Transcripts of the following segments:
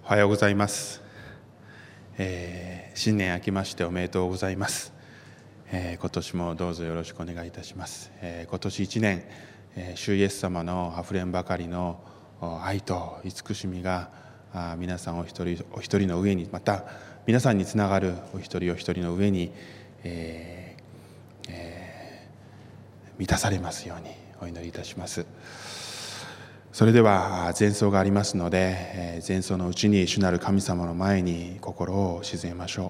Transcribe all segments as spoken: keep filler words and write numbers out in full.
おはようございます、えー、新年明けましておめでとうございます、えー、今年もどうぞよろしくお願いいたします、えー、今年一年、えー、主イエス様のあふれんばかりの愛と慈しみがあ皆さんお一人お一人の上に、また皆さんにつながるお一人お一人の上に、えーえー、満たされますようにお祈りいたします。それでは前奏がありますので、前奏のうちに主なる神様の前に心を静めましょう。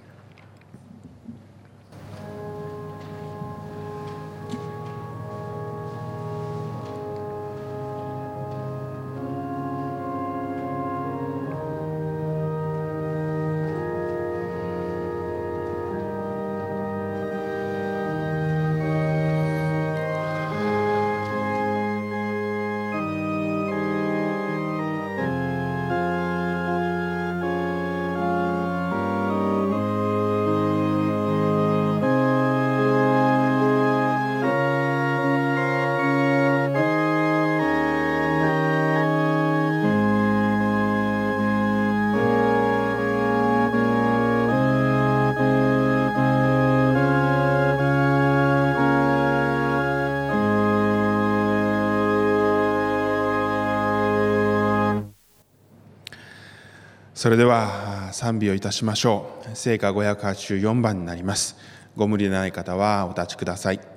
それでは賛美をいたしましょう。聖歌ごひゃくはちじゅうよんばんになります。ご無理のない方はお立ちください。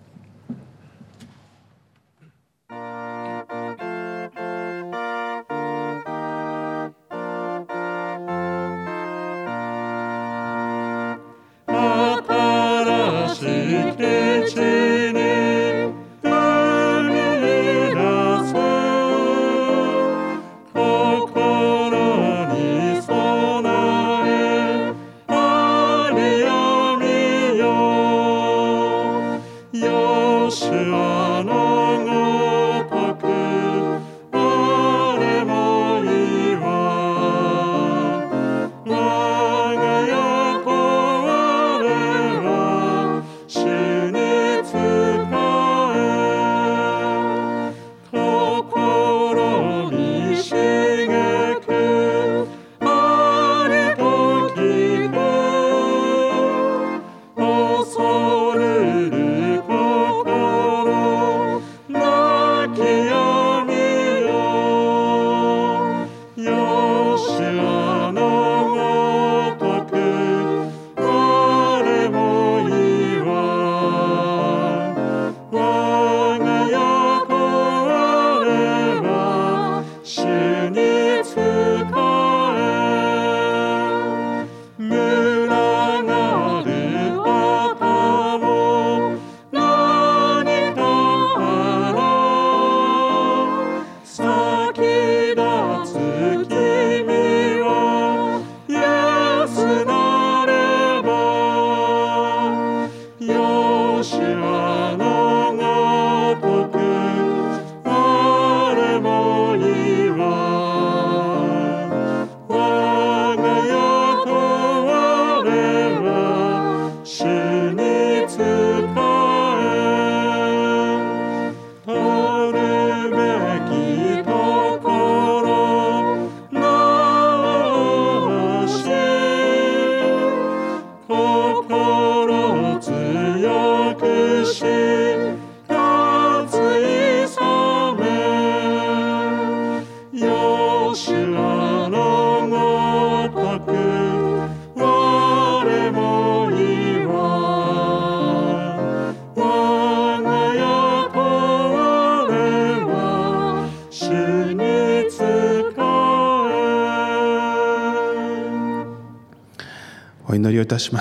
お祈りをいたします。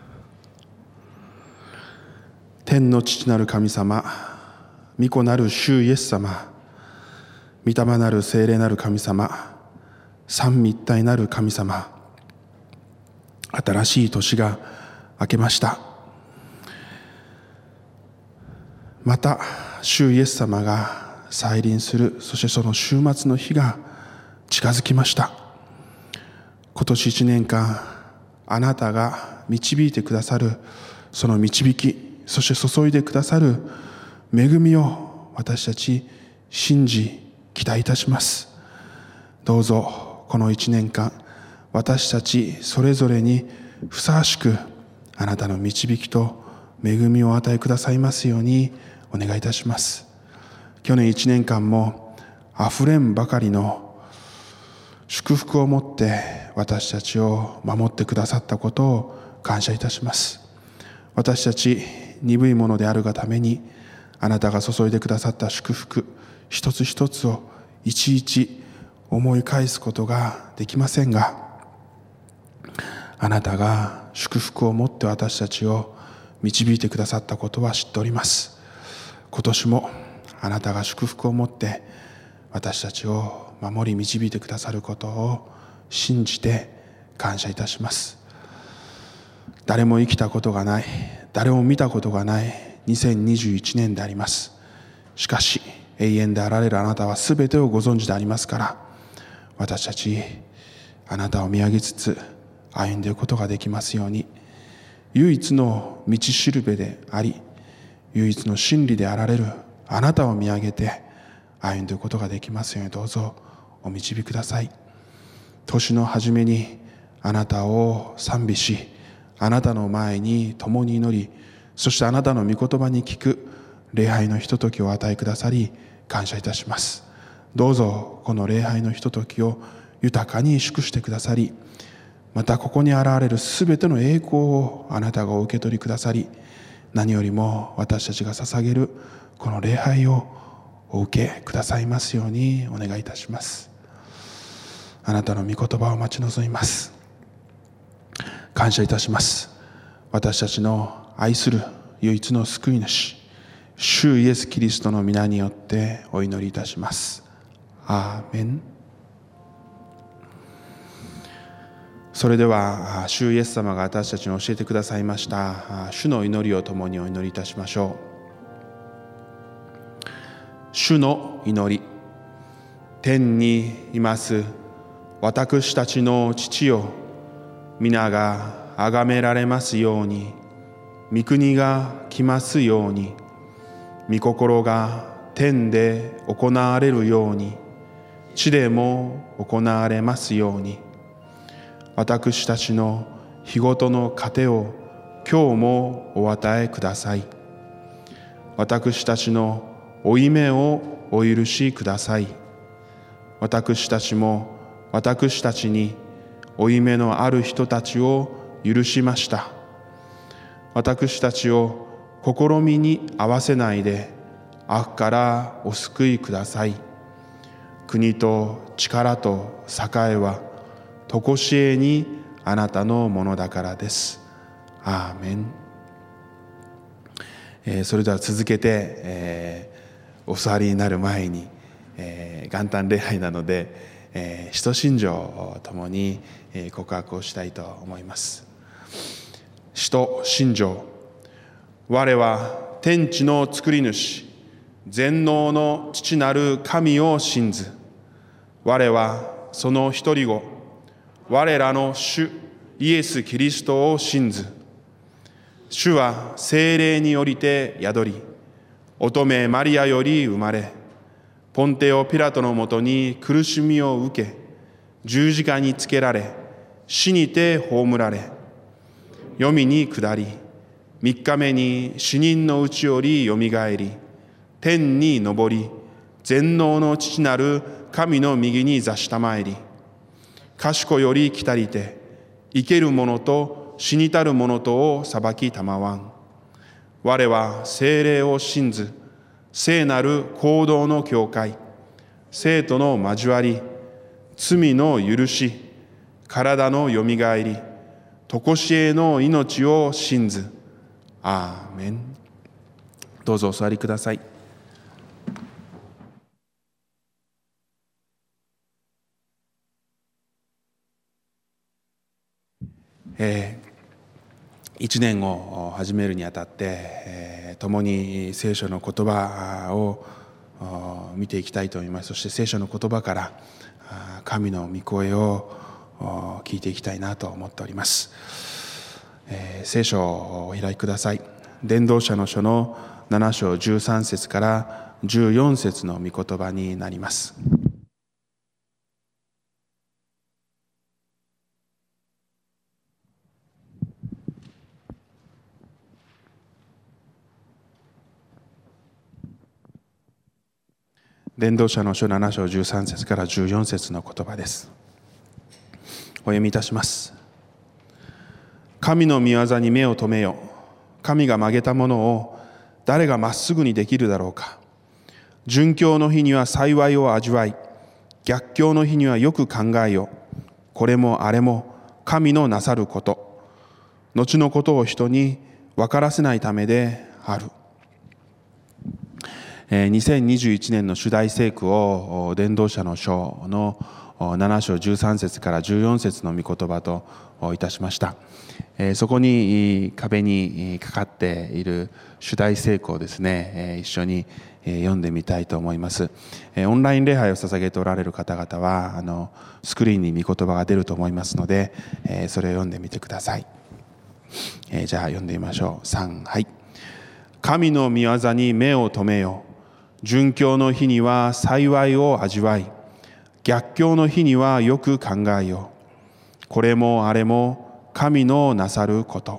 天の父なる神様、御子なる主イエス様、御霊なる聖霊なる神様、三位一体なる神様、新しい年が明けました。また主イエス様が再臨する、そしてその終末の日が近づきました。今年一年間、あなたが導いてくださるその導き、そして注いでくださる恵みを私たち信じ期待いたします。どうぞこの一年間、私たちそれぞれにふさわしくあなたの導きと恵みをお与えくださいますようにお願いいたします。去年一年間もあふれんばかりの祝福を持って私たちを守ってくださったことを感謝いたします。私たち鈍いものであるがために、あなたが注いでくださった祝福一つ一つをいちいち思い返すことができませんが、あなたが祝福を持って私たちを導いてくださったことは知っております。今年もあなたが祝福を持って私たちを守り導いてくださることを信じて感謝いたします。誰も生きたことがない、誰も見たことがないにせんにじゅういちねんであります。しかし永遠であられるあなたはすべてをご存知でありますから、私たちあなたを見上げつつ歩んでいくことができますように、唯一の道しるべであり唯一の真理であられるあなたを見上げて歩んでいくことができますように、どうぞお導きください。年の初めにあなたを賛美し、あなたの前に共に祈り、そしてあなたの御言葉に聞く礼拝のひとときをお与えくださり感謝いたします。どうぞこの礼拝のひとときを豊かに祝してくださり、またここに現れるすべての栄光をあなたがお受け取りくださり、何よりも私たちが捧げるこの礼拝をお受けくださいますようにお願いいたします。あなたの御言葉を待ち望みます。感謝いたします。私たちの愛する唯一の救い主、主イエス・キリストの皆によってお祈りいたします。アーメン。それでは主イエス様が私たちに教えてくださいました主の祈りを共にお祈りいたしましょう。主の祈り。天にいます私たちの父よ、皆が崇められますように、御国が来ますように、御心が天で行われるように、地でも行われますように。私たちの日ごとの糧を今日もお与えください。私たちの負い目をお許しください。私たちも私たちに負い目のある人たちを許しました。私たちを試みに合わせないで悪からお救いください。国と力と栄はとこしえにあなたのものだからです。アーメン。えー、それでは続けて、えー、お座りになる前に、えー、元旦礼拝なので、えー、使徒信条をともに、えー、告白をしたいと思います。使徒信条。我は天地の作り主、全能の父なる神を信ず。我はその一人子、我らの主イエス・キリストを信ず。主は聖霊によりて宿り、乙女マリアより生まれ、ポンテオ・ピラトのもとに苦しみを受け、十字架につけられ、死にて葬られ、黄泉に下り、三日目に死人のうちよりよみがえり、天に昇り、全能の父なる神の右に座したまえり、賢より来たりて、生ける者と死にたる者とを裁きたまわん。我は聖霊を信ず、聖なる行動の教会、生徒の交わり、罪の許し、体のよみがえり、とこしえの命を信ず。アーメン。どうぞお座りください。えー、一年を始めるにあたって、えー、共に聖書の言葉を見ていきたいと思います。そして聖書の言葉から神の御声を聞いていきたいなと思っております。えー、聖書をお開きください。伝道者の書のなな章じゅうさん節からじゅうよん節の御言葉になります。 伝道者の書なな章じゅうさん節からじゅうよん節の言葉です。お読みいたします。神の御業に目を留めよ。神が曲げたものを誰がまっすぐにできるだろうか。順境の日には幸いを味わい、逆境の日にはよく考えよ。これもあれも神のなさること。後のことを人に分からせないためである。にせんにじゅういちねんの主題聖句を伝道者の書のなな章じゅうさん節からじゅうよん節の御言葉といたしました。そこに壁にかかっている主題聖句をですね、一緒に読んでみたいと思います。オンライン礼拝を捧げておられる方々はあのスクリーンに御言葉が出ると思いますので、それを読んでみてください。じゃあ読んでみましょう。さん、はい。神の御業に目を留めよ。順境の日には幸いを味わい、逆境の日にはよく考えよ。これもあれも神のなさること。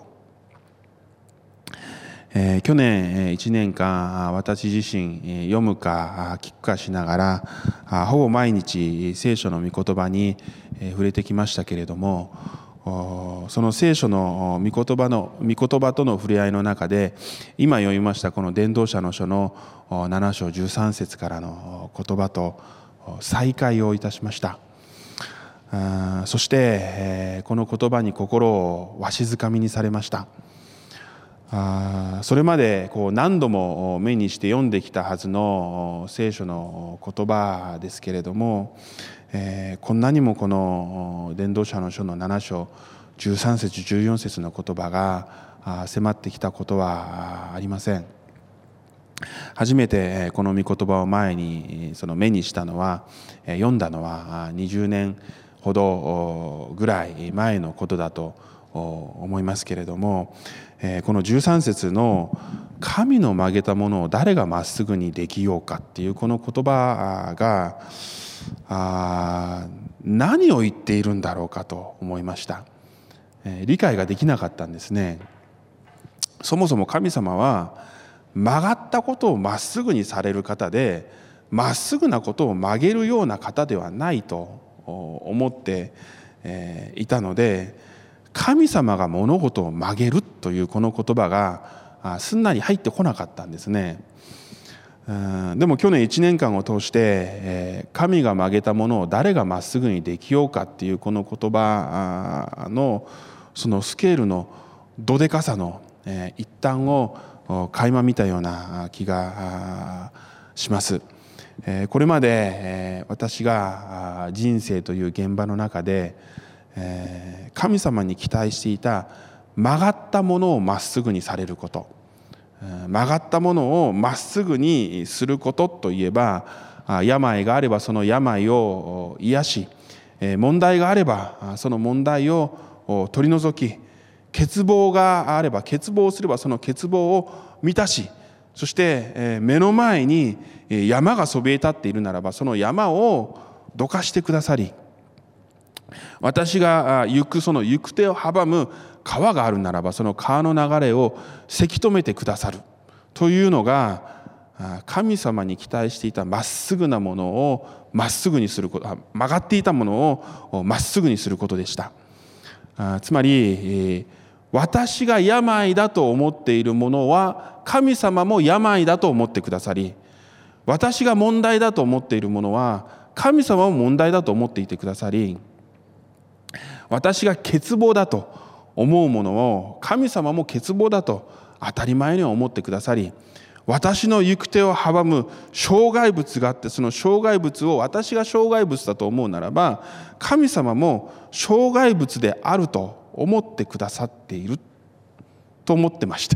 えー、去年いちねんかん私自身読むか聞くかしながらほぼ毎日聖書の御言葉に触れてきましたけれども、その聖書の御言葉の御言葉との触れ合いの中で今読みましたこの伝道者の書のなな章じゅうさん節からの言葉と再会をいたしました。そしてこの言葉に心をわしづかみにされました。それまでこう何度も目にして読んできたはずの聖書の言葉ですけれども、えー、こんなにもこの伝道者の書のなな章じゅうさん節じゅうよん節の言葉が迫ってきたことはありません。初めてこの御言葉を前にその目にしたのは読んだのはにじゅうねんほどぐらい前のことだと思いますけれども、このじゅうさん節の神の曲げたものを誰がまっすぐにできようかっていうこの言葉があ何を言っているんだろうかと思いました。理解ができなかったんですね。そもそも神様は曲がったことをまっすぐにされる方で、まっすぐなことを曲げるような方ではないと思っていたので、神様が物事を曲げるというこの言葉がすんなり入ってこなかったんですね。でも去年いちねんかんを通して神が曲げたものを誰がまっすぐにできようかっていうこの言葉のそのスケールのどでかさの一端を垣間見たような気がします。これまで私が人生という現場の中で神様に期待していた曲がったものをまっすぐにされること、曲がったものをまっすぐにすることといえば、病があればその病を癒し、問題があればその問題を取り除き、欠乏があれば欠乏すればその欠乏を満たし、そして目の前に山がそびえ立っているならばその山をどかしてくださり、私が行くその行く手を阻む川があるならばその川の流れをせき止めてくださるというのが神様に期待していたまっすぐなものをまっすぐにすること、曲がっていたものをまっすぐにすることでした。つまり私が病だと思っているものは神様も病だと思ってくださり、私が問題だと思っているものは神様も問題だと思っていてくださり、私が欠乏だと思うものを神様も欠乏だと当たり前に思ってくださり、私の行く手を阻む障害物があって、その障害物を私が障害物だと思うならば神様も障害物であると思ってくださっていると思ってました。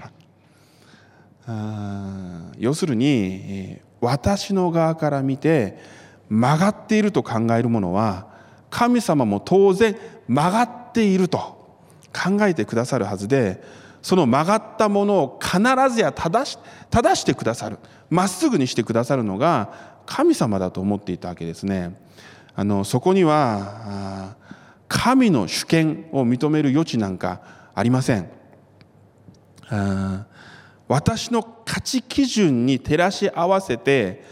要するに私の側から見て曲がっていると考えるものは神様も当然曲がっていると考えてくださるはずで、その曲がったものを必ずや正し、正してくださる、まっすぐにしてくださるのが神様だと思っていたわけですね。あのそこには神の主権を認める余地なんかありません。私の価値基準に照らし合わせて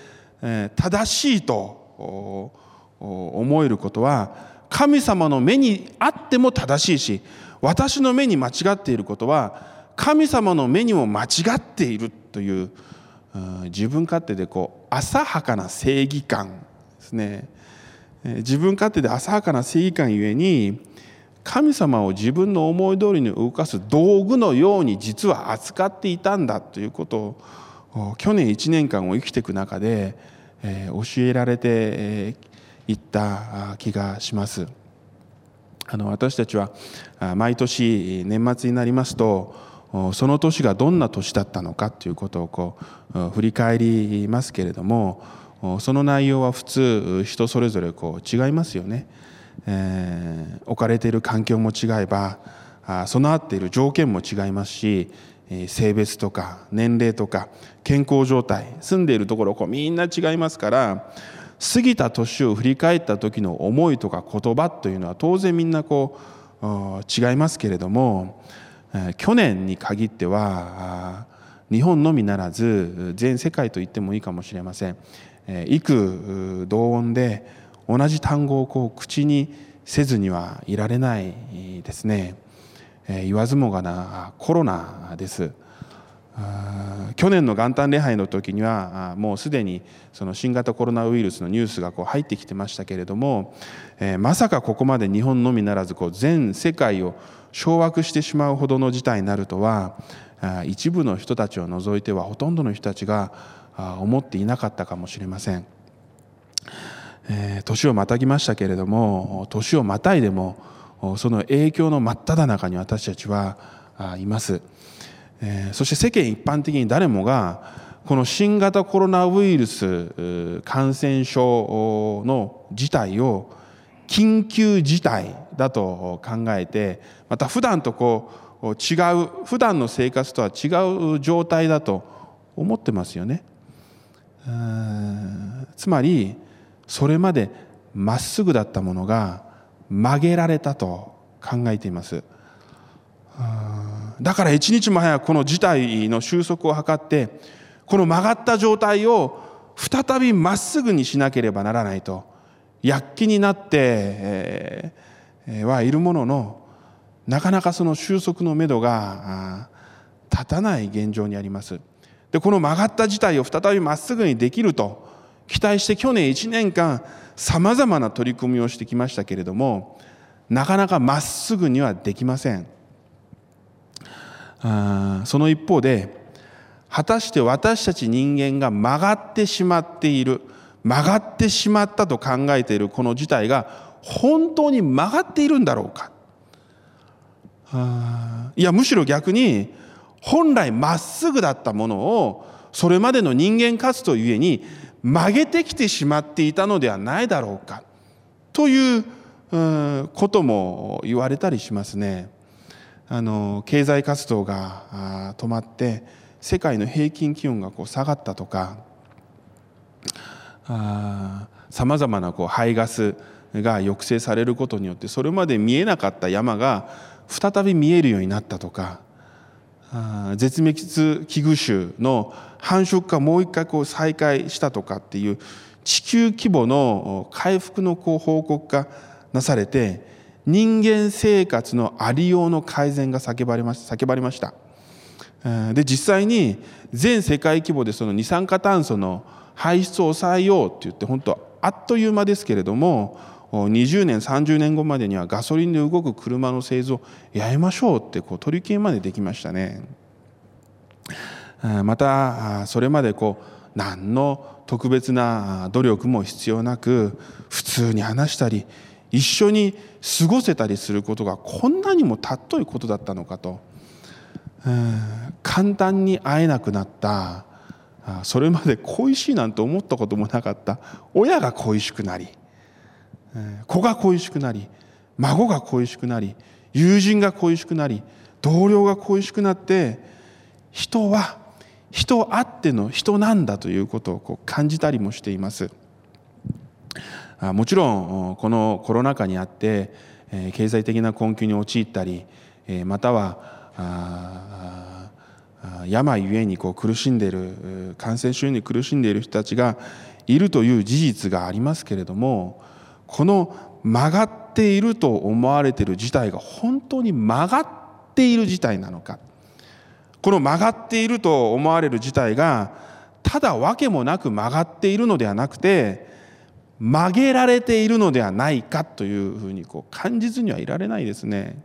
正しいと思えることは、神様の目にあっても正しいし、私の目に間違っていることは神様の目にも間違っているという、自分勝手でこう浅はかな正義感ですね。自分勝手で浅はかな正義感ゆえに、神様を自分の思い通りに動かす道具のように実は扱っていたんだということを、去年いちねんかんを生きていく中で教えられていった気がします。あの私たちは毎年年末になりますと、その年がどんな年だったのかということをこう振り返りますけれども、その内容は普通人それぞれこう違いますよね。えー、置かれている環境も違えば、備わっている条件も違いますし、性別とか年齢とか健康状態、住んでいるところこうみんな違いますから、過ぎた年を振り返った時の思いとか言葉というのは当然みんなこう違いますけれども、去年に限っては日本のみならず全世界と言ってもいいかもしれません。幾同音で同じ単語をこう口にせずにはいられないですね。言わずもがなコロナです。去年の元旦礼拝の時にはもうすでにその新型コロナウイルスのニュースがこう入ってきてましたけれども、まさかここまで日本のみならずこう全世界を掌握してしまうほどの事態になるとは、一部の人たちを除いてはほとんどの人たちが思っていなかったかもしれません。えー、年をまたぎましたけれども、年をまたいでもその影響の真っ只中に私たちはいます。えー、そして世間一般的に誰もがこの新型コロナウイルス感染症の事態を緊急事態だと考えて、また普段とこう違う、普段の生活とは違う状態だと思ってますよね。うーん、つまりそれまでまっすぐだったものが曲げられたと考えています。だから一日も早くこの事態の収束を図って、この曲がった状態を再びまっすぐにしなければならないと躍起になってはいるものの、なかなかその収束のめどが立たない現状にあります。で、この曲がった事態を再びまっすぐにできると期待して去年いちねんかんさまざまな取り組みをしてきましたけれども、なかなかまっすぐにはできません。あその一方で、果たして私たち人間が曲がってしまっている、曲がってしまったと考えているこの事態が本当に曲がっているんだろうか。あいや、むしろ逆に本来まっすぐだったものをそれまでの人間活動ゆえに曲げてきてしまっていたのではないだろうかということも言われたりしますね。あの経済活動が止まって世界の平均気温がこう下がったとか、さまざまなこう排ガスが抑制されることによってそれまで見えなかった山が再び見えるようになったとか、絶滅危惧種の繁殖がもう一回こう再開したとかっていう地球規模の回復のこう報告がなされて、人間生活のありようの改善が叫ばれました。叫ばれました。で、実際に全世界規模でその二酸化炭素の排出を抑えようって言って、本当あっという間ですけれども、にじゅうねんさんじゅうねんごまでにはガソリンで動く車の製造やめましょうってこう取り決めまでできましたね。またそれまでこう何の特別な努力も必要なく普通に話したり一緒に過ごせたりすることがこんなにも尊いことだったのかと、簡単に会えなくなった、それまで恋しいなんて思ったこともなかった親が恋しくなり、子が恋しくなり、孫が恋しくなり、友人が恋しくなり、同僚が恋しくなって、人は人あっての人なんだということをこう感じたりもしています。もちろんこのコロナ禍にあって経済的な困窮に陥ったり、または病ゆえにこう苦しんでいる、感染症に苦しんでいる人たちがいるという事実がありますけれども、この曲がっていると思われている事態が本当に曲がっている事態なのか、この曲がっていると思われる事態がただ訳もなく曲がっているのではなくて、曲げられているのではないかというふうにこう感じずにはいられないですね。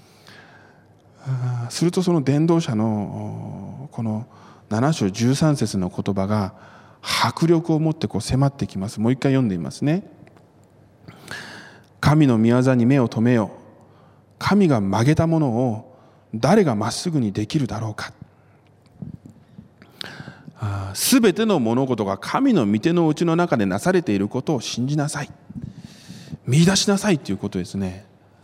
するとその伝道者のこのなな章じゅうさん節の言葉が迫力を持ってこう迫ってきます。もう一回読んでみますね。神の御業に目を留めよ。神が曲げたものを誰がまっすぐにできるだろうか。すべての物事が神の御手の内の中でなされていることを信じなさい。見出しなさいということですね。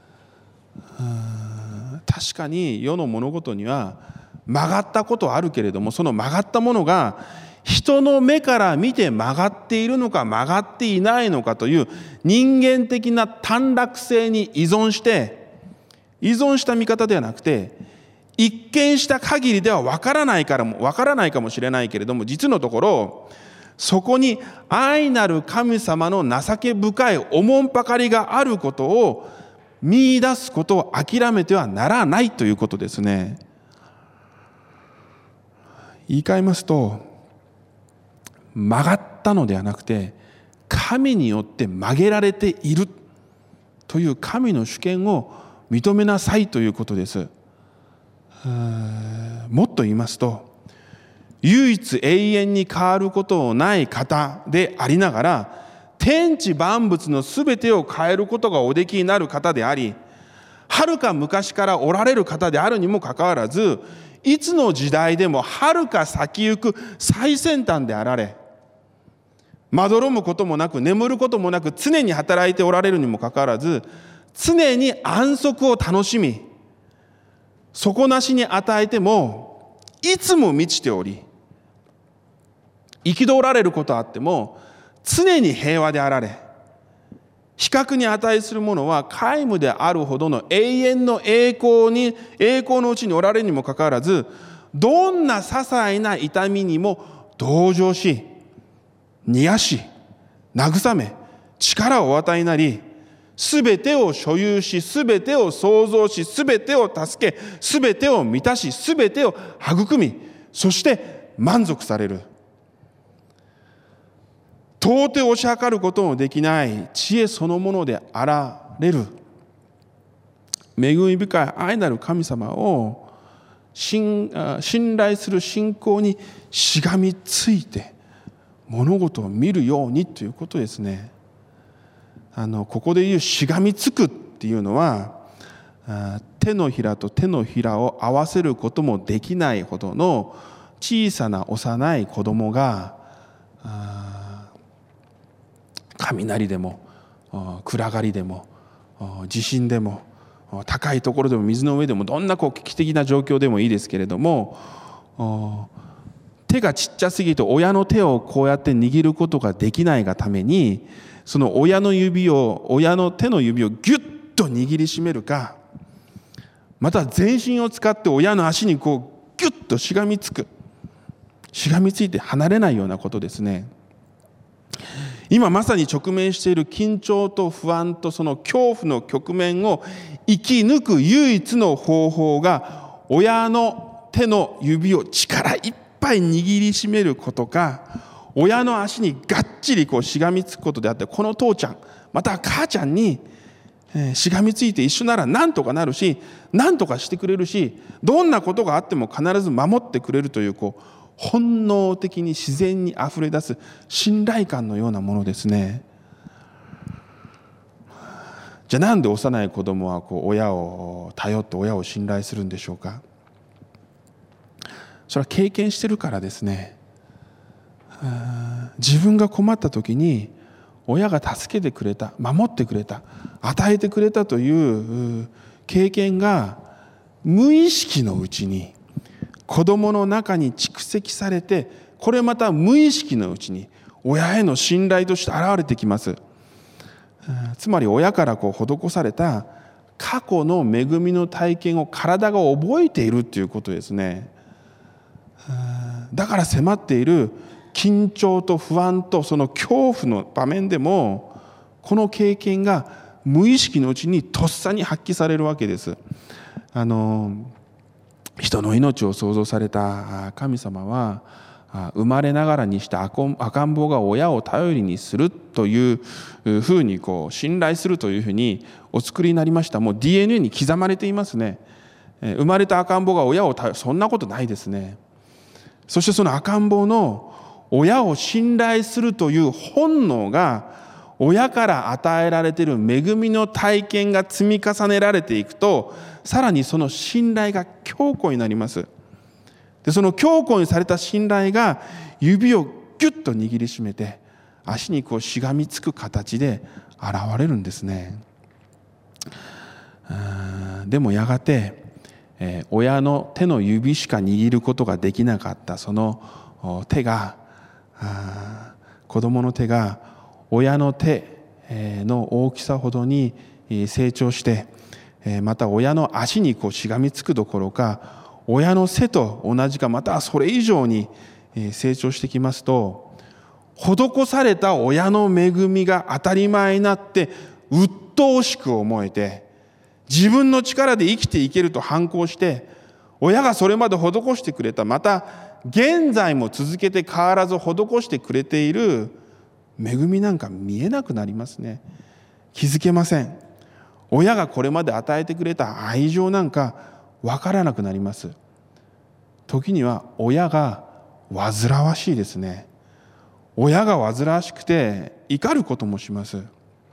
確かに世の物事には曲がったことはあるけれども、その曲がったものが人の目から見て曲がっているのか曲がっていないのかという人間的な短絡性に依存して依存した見方ではなくて、一見した限りでは分からないからも分からないかもしれないけれども、実のところそこに愛なる神様の情け深いおもんぱかりがあることを見出すことを諦めてはならないということですね。言い換えますと、曲がったのではなくて神によって曲げられているという神の主権を認めなさいということです。もっと言いますと、唯一永遠に変わることのない方でありながら、天地万物のすべてを変えることがおできになる方であり、はるか昔からおられる方であるにもかかわらず、いつの時代でもはるか先行く最先端であられ、まどろむこともなく眠ることもなく常に働いておられるにもかかわらず、常に安息を楽しみ、底なしに与えてもいつも満ちており、憤られることあっても常に平和であられ、比較に値するものは皆無であるほどの永遠の栄光に栄光のうちにおられるにもかかわらず、どんな些細な痛みにも同情し、癒し、慰め、力をお与えになり、すべてを所有し、すべてを創造し、すべてを助け、すべてを満たし、すべてを育み、そして満足される。到底押し量ることのできない知恵そのものであられる恵み深い愛なる神様を信頼する信仰にしがみついて物事を見るようにということですね。あのここで言うしがみつくっていうのは、手のひらと手のひらを合わせることもできないほどの小さな幼い子供が雷でも暗がりでも地震でも高いところでも水の上でもどんなこう危機的な状況でもいいですけれども、手がちっちゃすぎて親の手をこうやって握ることができないがために、その親の指を親の手の指をギュッと握りしめるか、また全身を使って親の足にこうギュッとしがみつく、しがみついて離れないようなことですね。今まさに直面している緊張と不安とその恐怖の局面を生き抜く唯一の方法が、親の手の指を力いっぱい握りしめることか、親の足にがっちりこうしがみつくことであって、この父ちゃんまたは母ちゃんにしがみついて一緒なら何とかなるし、何とかしてくれるし、どんなことがあっても必ず守ってくれるという、こう本能的に自然にあふれ出す信頼感のようなものですね。じゃあなんで幼い子供はこう親を頼って親を信頼するんでしょうか。それは経験してるからですね。自分が困った時に親が助けてくれた、守ってくれた、与えてくれたという経験が無意識のうちに子供の中に蓄積されて、これまた無意識のうちに親への信頼として現れてきます。つまり親からこう施された過去の恵みの体験を体が覚えているということですね。だから迫っている緊張と不安とその恐怖の場面でも、この経験が無意識のうちにとっさに発揮されるわけです。あの人の命を創造された神様は、生まれながらにして赤ん坊が親を頼りにするというふうにこう信頼するというふうにお作りになりました。もう ディーエヌエー に刻まれていますね。生まれた赤ん坊が親を頼る、そんなことないですね。そしてその赤ん坊の親を信頼するという本能が、親から与えられている恵みの体験が積み重ねられていくと、さらにその信頼が強固になります。でその強固にされた信頼が指をギュッと握りしめて足にこうしがみつく形で現れるんですね。でもやがて、えー、親の手の指しか握ることができなかったその手が、子供の手が親の手の大きさほどに成長して、また親の足にこうしがみつくどころか、親の背と同じかまたはそれ以上に成長してきますと、施された親の恵みが当たり前になって鬱陶しく思えて、自分の力で生きていけると反抗して、親がそれまで施してくれた、また現在も続けて変わらず施してくれている恵みなんか見えなくなりますね。気づけません。親がこれまで与えてくれた愛情なんか分からなくなります。時には親が煩わしいですね。親が煩わしくて怒ることもします。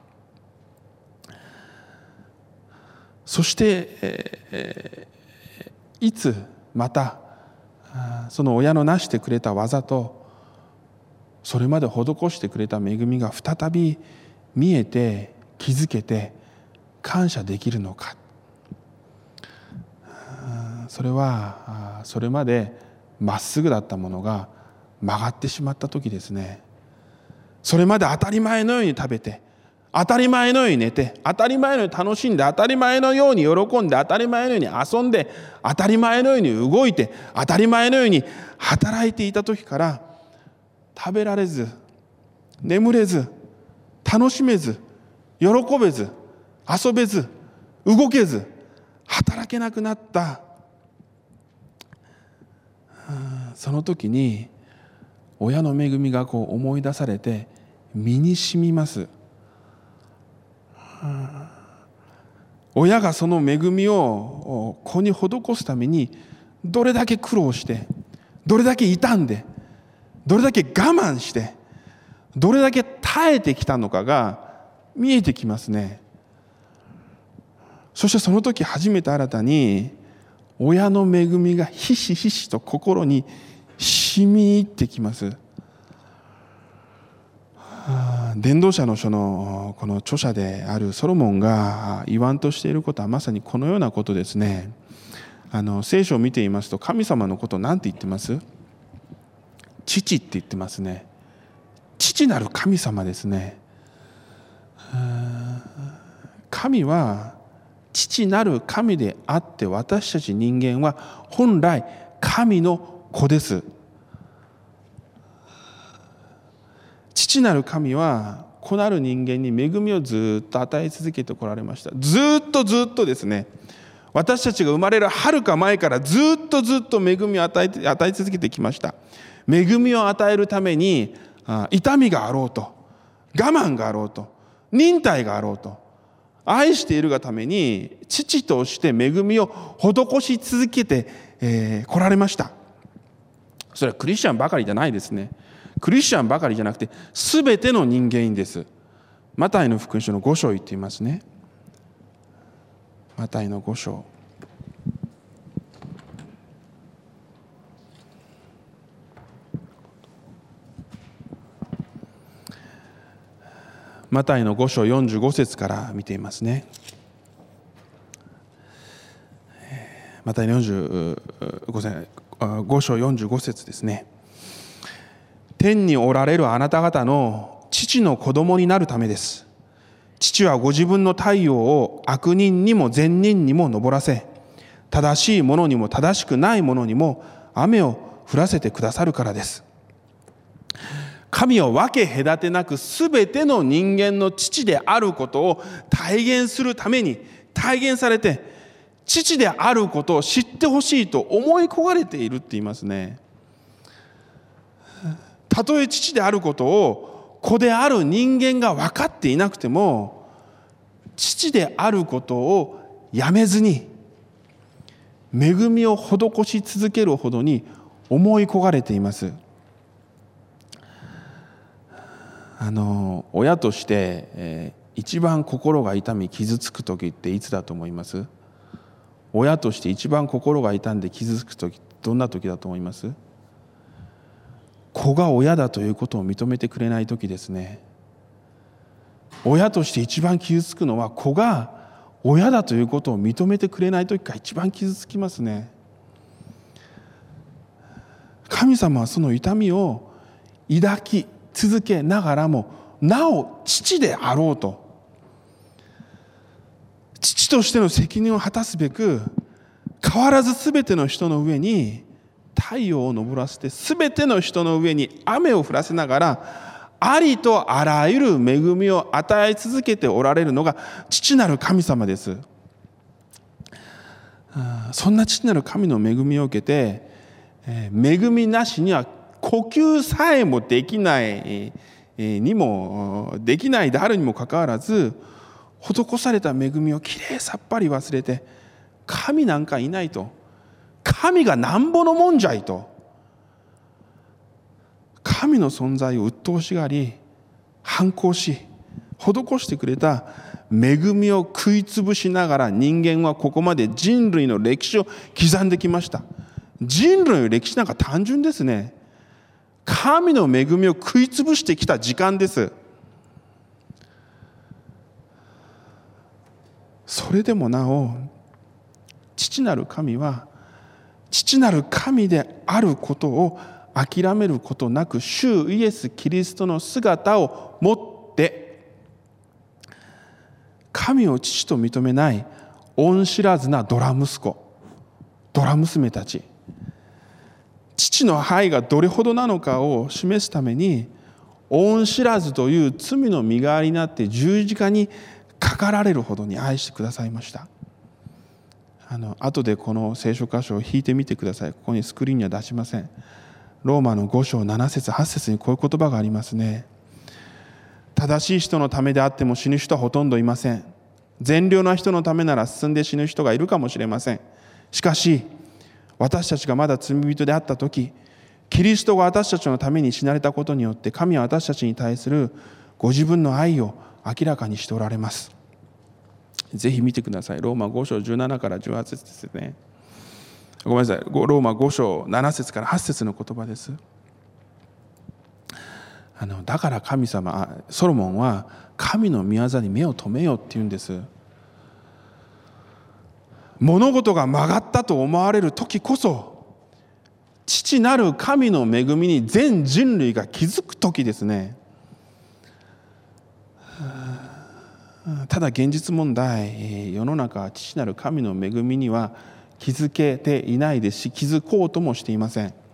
そして、えー、いつまたその親のなしてくれた技とそれまで施してくれた恵みが再び見えて気づけて感謝できるのか。それはそれまでまっすぐだったものが曲がってしまった時ですね。それまで当たり前のように食べて、当たり前のように寝て、当たり前のように楽しんで、当たり前のように喜んで、当たり前のように遊んで、当たり前のように動いて、当たり前のように働いていた時から、食べられず、眠れず、楽しめず、喜べず、遊べず、動けず、働けなくなった。その時に親の恵みがこう思い出されて身に染みます。親がその恵みを子に施すためにどれだけ苦労して、どれだけ傷んで、どれだけ我慢して、どれだけ耐えてきたのかが見えてきますね。そしてその時初めて新たに親の恵みがひしひしと心に染み入ってきます。伝道者の書のこの著者であるソロモンが言わんとしていることはまさにこのようなことですね。あの聖書を見ていますと、神様のことを何て言ってます？父って言ってますね。父なる神様ですね。神は父なる神であって、私たち人間は本来神の子です。父なる神は子なる人間に恵みをずっと与え続けてこられました。ずっとずっとですね、私たちが生まれるはるか前からずっとずっと恵みを与えて、与え続けてきました。恵みを与えるために痛みがあろうと、我慢があろうと、忍耐があろうと、愛しているがために父として恵みを施し続けてこ、えー、られました。それはクリスチャンばかりじゃないですね。クリスチャンばかりじゃなくて全ての人間です。マタイの福音書のご章言っていますね。マタイのご章。マタイのご章よんじゅうご節から見ていますね。マタイのよんじゅうご節、ご章よんじゅうご節ですね。天におられるあなた方の父の子供になるためです。父はご自分の太陽を悪人にも善人にも昇らせ、正しいものにも正しくないものにも雨を降らせてくださるからです。 神は分け隔てなくすべての人間の父であることを体現するために体現されて、父であることを知ってほしいと思い焦がれているって言いますね。たとえ父であることを子である人間が分かっていなくても、父であることをやめずに恵みを施し続けるほどに思い焦がれています。あの親として、えー、一番心が痛み傷つく時っていつだと思います？親として一番心が痛んで傷つく時、どんな時だと思います？子が親だということを認めてくれない時ですね。親として一番傷つくのは、子が親だということを認めてくれない時が一番傷つきますね。神様はその痛みを抱き続けながらも、なお父であろうと、父としての責任を果たすべく、変わらずすべての人の上に太陽を昇らせて、すべての人の上に雨を降らせながら、ありとあらゆる恵みを与え続けておられるのが父なる神様です。そんな父なる神の恵みを受けて、恵みなしには呼吸さえもできないにもできないであるにもかかわらず、施された恵みをきれいさっぱり忘れて、神なんかいないと、神がなんぼのもんじゃいと、神の存在を鬱陶しがり反抗し、施してくれた恵みを食いつぶしながら、人間はここまで人類の歴史を刻んできました。人類の歴史なんか単純ですね。神の恵みを食いつぶしてきた時間です。それでもなお、父なる神は父なる神であることを諦めることなく、主イエス・キリストの姿を持って神を父と認めない恩知らずなドラ息子、ドラ娘たち、父の愛がどれほどなのかを示すために、恩知らずという罪の身代わりになって十字架にかかられるほどに愛してくださいました。あの後でこの聖書箇所を引いてみてください。ここにスクリーンには出しません。ローマのご章なな節はち節にこういう言葉がありますね。正しい人のためであっても死ぬ人はほとんどいません。善良な人のためなら進んで死ぬ人がいるかもしれません。しかし私たちがまだ罪人であった時、キリストが私たちのために死なれたことによって、神は私たちに対するご自分の愛を明らかにしておられます。ぜひ見てください。ローマご章じゅうななからじゅうはち節ですね。ごめんなさい。ローマご章なな節からはち節の言葉です。あのだから神様、ソロモンは神の御業に目を留めようって言うんです。物事が曲がったと思われる時こそ、父なる神の恵みに全人類が気づく時ですね。ただ現実問題、世の中は父なる神の恵みには気づけていないですし、気づこうともしていません。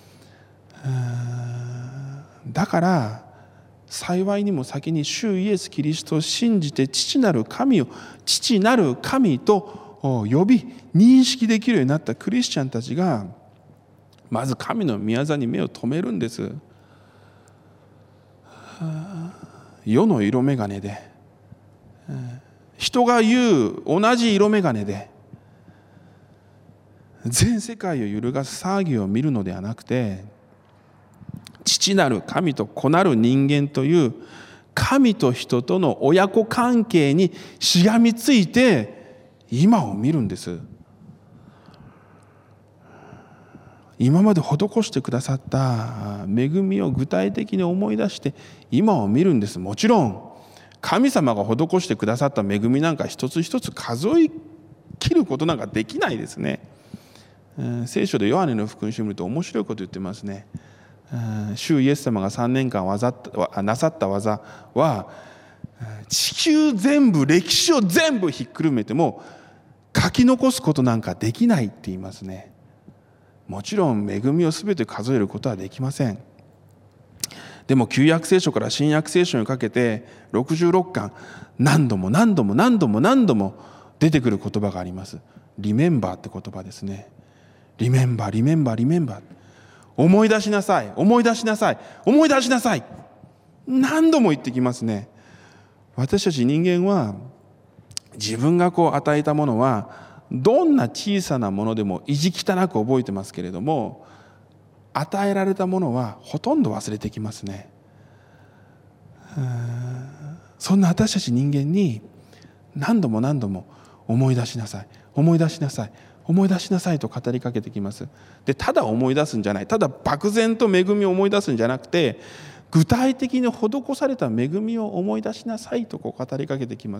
だから幸いにも先に主イエス・キリストを信じて、父なる神を父なる神と呼び認識できるようになったクリスチャンたちが、まず神の御業に目を留めるんです。世の色眼鏡で、人が言う同じ色眼鏡で全世界を揺るがす騒ぎを見るのではなくて、父なる神と子なる人間という神と人との親子関係にしがみついて今を見るんです。今まで施してくださった恵みを具体的に思い出して今を見るんです。もちろん神様が施してくださった恵みなんか一つ一つ数え切ることなんかできないですね。聖書でヨハネの福音書を見ると面白いこと言ってますね。主イエス様がさんねんかんわざったなさった技は、地球全部、歴史を全部ひっくるめても書き残すことなんかできないって言いますね。もちろん恵みを全て数えることはできません。 でも旧約聖書から新約聖書にかけてろくじゅうろっかん何度も何度も何度も何度も出てくる言葉があります。リメンバーって言葉ですね。リメンバーリメンバーリメンバー、思い出しなさい思い出しなさい思い出しなさい、何度も言ってきますね。私たち人間は自分がこう与えたものはどんな小さなものでも意地汚く覚えてますけれども、与えられたものはほとんど忘れてきますね。そんな私たち人間に何度も何度も思い出しなさい思い出しなさい思い出しなさいと語りかけてきます。で、ただ思い出すんじゃない、ただ漠然と恵みを思い出すんじゃなくて、具体的に施された恵みを思い出しなさいとこう語りかけてきます。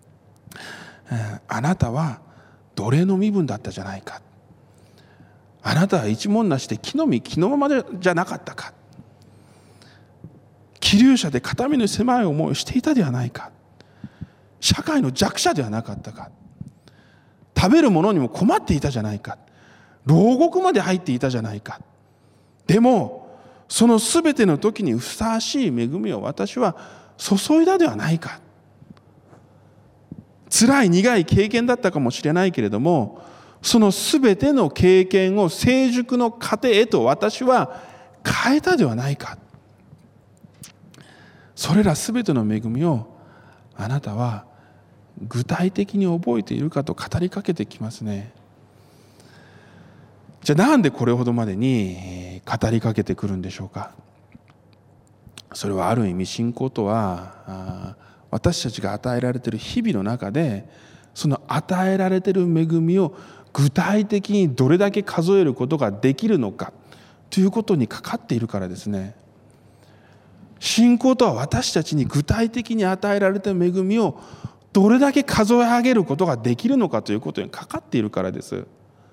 あなたは奴隷の身分だったじゃないか、あなたは一文なしで木の実木のままでじゃなかったか、気流者で肩身の狭い思いをしていたではないか、社会の弱者ではなかったか、食べるものにも困っていたじゃないか、牢獄まで入っていたじゃないか。でもそのすべての時にふさわしい恵みを私は注いだではないか。辛い苦い経験だったかもしれないけれども、そのすべての経験を成熟の過程へと私は変えたではないか。それらすべての恵みをあなたは具体的に覚えているかと語りかけてきますね。じゃあなんでこれほどまでに語りかけてくるんでしょうか。それはある意味信仰とは私たちが与えられている日々の中で、その与えられている恵みを具体的にどれだけ数えることができるのかということにかかっているからですね。信仰とは私たちに具体的に与えられた恵みをどれだけ数え上げることができるのかということにかかっているからです。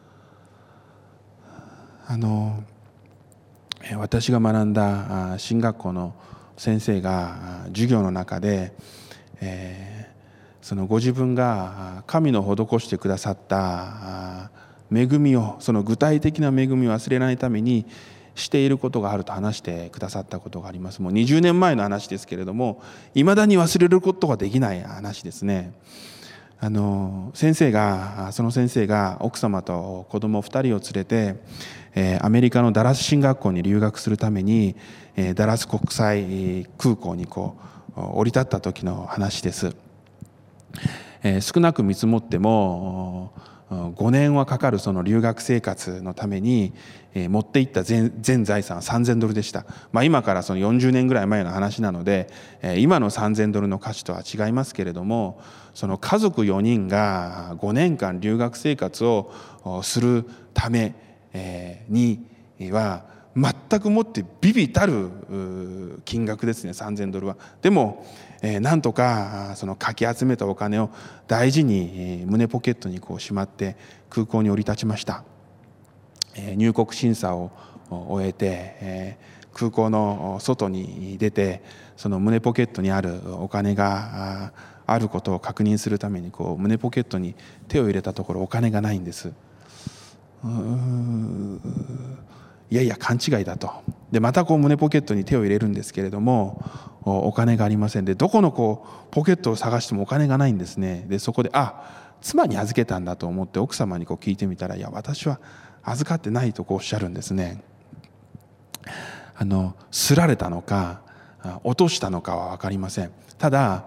あの私が学んだ神学校の先生が授業の中で、えー、そのご自分が神の施してくださった恵みを、その具体的な恵みを忘れないためにしていることがあると話してくださったことがあります。もうにじゅうねんまえの話ですけれども、いまだに忘れることができない話ですね。あの先生がその先生が奥様と子供ふたりを連れて、えー、アメリカのダラス神学校に留学するために、えー、ダラス国際空港にこう降り立った時の話です。えー、少なく見積もってもごねんはかかるその留学生活のために、えー、持っていった全、全財産はさんぜんドルでした。まあ、今からそのよんじゅうねんぐらい前の話なので、えー、今のさんぜんドルの価値とは違いますけれども、その家族よにんがごねんかん留学生活をするためには全くもって微々たる金額ですね、さんぜんドルは。でもなんとかそのかき集めたお金を大事に胸ポケットにこうしまって空港に降り立ちました。入国審査を終えて空港の外に出て、その胸ポケットにあるお金があることを確認するためにこう胸ポケットに手を入れたところお金がないんです。うーいやいや勘違いだと。でまたこう胸ポケットに手を入れるんですけれどもお金がありません。でどこのこうポケットを探してもお金がないんですね。でそこであ妻に預けたんだと思って奥様にこう聞いてみたら、いや私は預かってないとこうおっしゃるんですね。あのすられたのか落としたのかは分かりません。ただ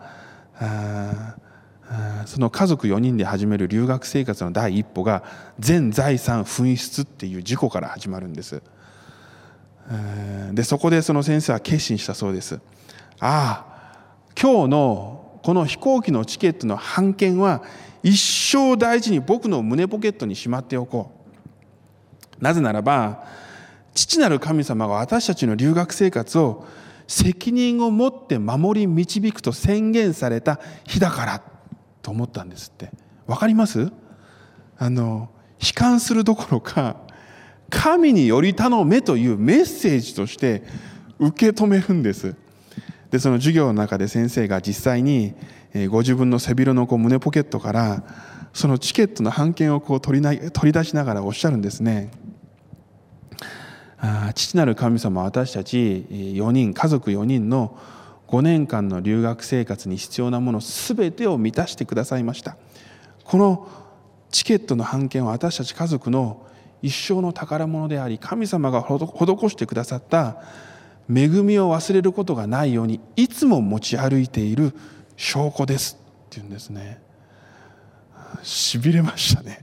その家族よにんで始める留学生活の第一歩が全財産紛失っていう事故から始まるんです。でそこでその先生は決心したそうです。ああ今日のこの飛行機のチケットの半券は一生大事に僕の胸ポケットにしまっておこう。なぜならば父なる神様が私たちの留学生活を責任を持って守り導くと宣言された日だからと思ったんですって。わかります？あの悲観するどころか神により頼めというメッセージとして受け止めるんです。でその授業の中で先生が実際にご自分の背広のこう胸ポケットからそのチケットの半券をこう取りな取り出しながらおっしゃるんですね。 父なる神様は私たちよにん、家族よにんのごねんかんの留学生活に必要なものすべてを満たしてくださいました。このチケットの半券は私たち家族の一生の宝物であり、神様が施してくださった恵みを忘れることがないようにいつも持ち歩いている証拠ですっていうんですね。しびれましたね。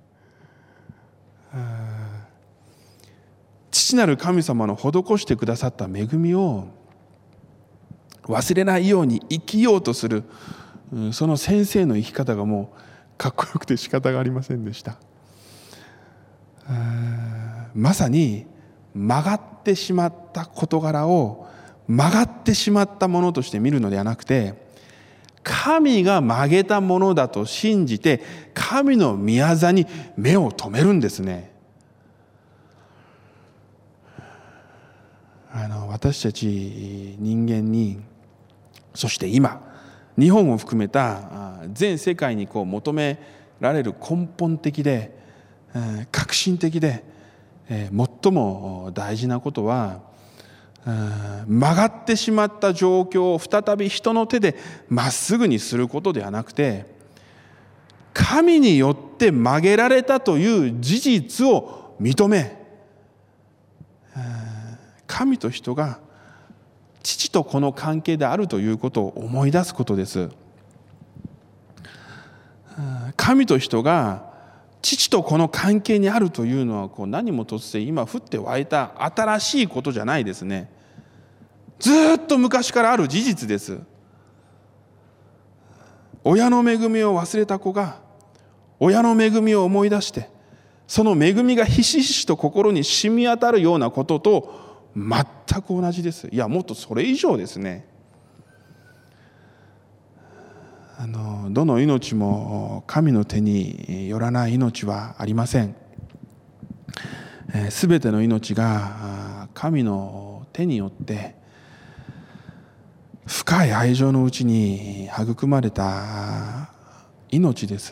父なる神様の施してくださった恵みを忘れないように生きようとする、その先生の生き方がもうかっこよくて仕方がありませんでした。まさに曲がってしまった事柄を曲がってしまったものとして見るのではなくて、神が曲げたものだと信じて神の御業に目を留めるんですね。あの私たち人間に、そして今日本を含めた全世界にこう求められる根本的で革新的で最も大事なことは、曲がってしまった状況を再び人の手でまっすぐにすることではなくて、神によって曲げられたという事実を認め、神と人が父と子の関係であるということを思い出すことです。神と人が父と子の関係にあるというのは、こう何も突然今降って湧いた新しいことじゃないですね。ずっと昔からある事実です。親の恵みを忘れた子が親の恵みを思い出して、その恵みがひしひしと心に染み当たるようなことと全く同じです。いや、もっとそれ以上ですね。あのどの命も神の手によらない命はありません。すべての命が神の手によって深い愛情のうちに育まれた命です。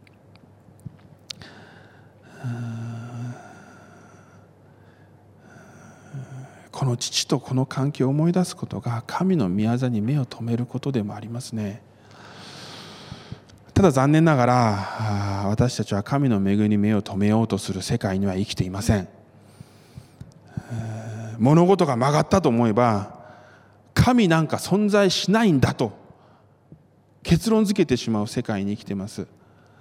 この父とこの関係を思い出すことが神の御業に目を留めることでもありますね。ただ残念ながら私たちは神の恵みに目を留めようとする世界には生きていません。物事が曲がったと思えば神なんか存在しないんだと結論づけてしまう世界に生きています。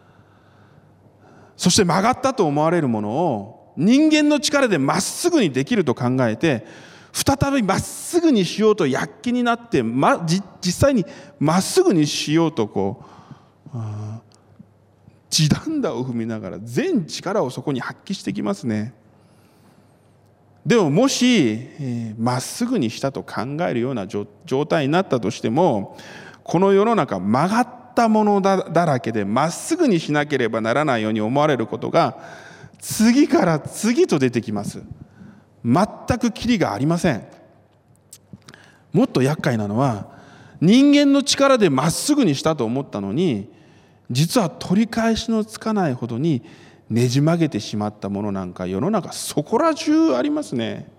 そして曲がったと思われるものを人間の力でまっすぐにできると考えて、再びまっすぐにしようと躍起になって、ま、実際にまっすぐにしようとこう地団打を踏みながら全力をそこに発揮してきますね。でももしまっすぐにしたと考えるような状態になったとしても、この世の中曲がったもの だ, だらけでまっすぐにしなければならないように思われることが次から次と出てきます。全くキリがありません。もっと厄介なのは、人間の力でまっすぐにしたと思ったのに、実は取り返しのつかないほどにねじ曲げてしまったものなんか世の中そこら中ありますね。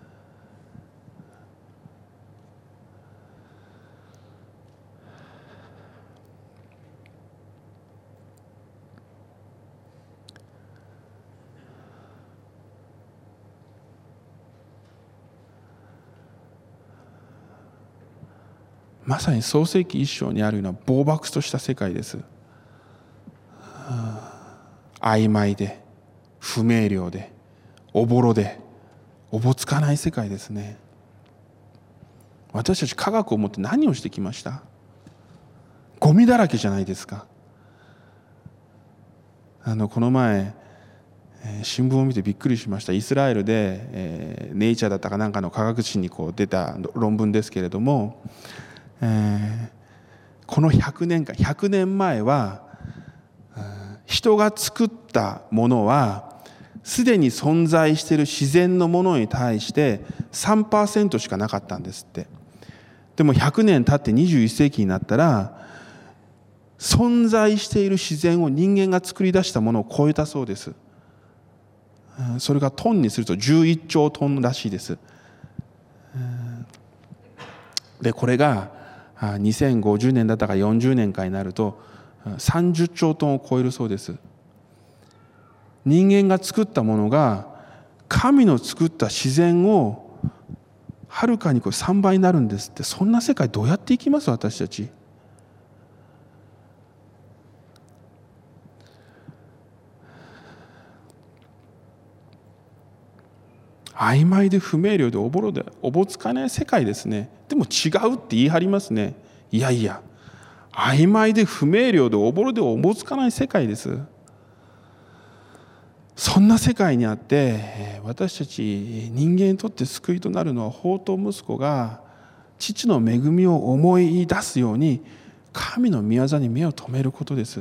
まさに創世記一章にあるような暴漠とした世界です。曖昧で不明瞭でおぼろでおぼつかない世界ですね。私たち科学を持って何をしてきました？ゴミだらけじゃないですか。あのこの前新聞を見てびっくりしました。イスラエルで、えー、ネイチャーだったかなんかの科学誌にこう出た論文ですけれども、えー、このひゃくねんかんひゃくねんまえは人が作ったものはすでに存在している自然のものに対して さんパーセント しかなかったんですって。でもひゃくねん経ってにじゅういっせいきになったら存在している自然を人間が作り出したものを超えたそうです。 それがトンにするとじゅういっちょうトンらしいです。でこれがにせんごじゅうねんだったかよんじゅうねんかになるとさんじゅっちょうトンを超えるそうです。人間が作ったものが神の作った自然をはるかにこれさんばいになるんですって。そんな世界どうやっていきます私たち。曖昧で不明瞭でおぼろでおぼつかない世界ですね。でも違うって言い張りますね。いやいや、曖昧で不明瞭でおぼろでおぼつかない世界です。そんな世界にあって私たち人間にとって救いとなるのは、放蕩息子が父の恵みを思い出すように神の御業に目を留めることです。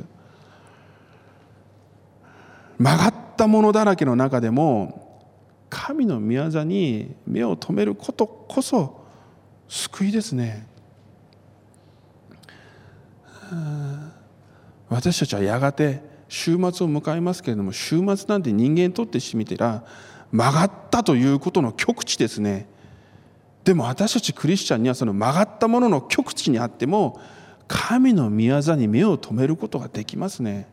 曲がったものだらけの中でも神の御業に目を留めることこそ救いですね。私たちはやがて週末を迎えますけれども、週末なんて人間にとってしてみたら曲がったということの極致ですね。でも私たちクリスチャンにはその曲がったものの極致にあっても神の御業に目を留めることができますね。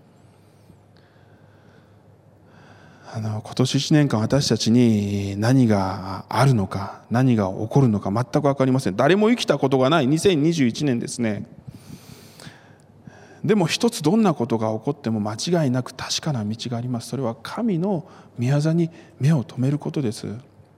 あの今年いちねんかん私たちに何があるのか何が起こるのか全く分かりません。誰も生きたことがないにせんにじゅういちねんですね。でも一つどんなことが起こっても間違いなく確かな道があります。それは神の御業に目を留めることです。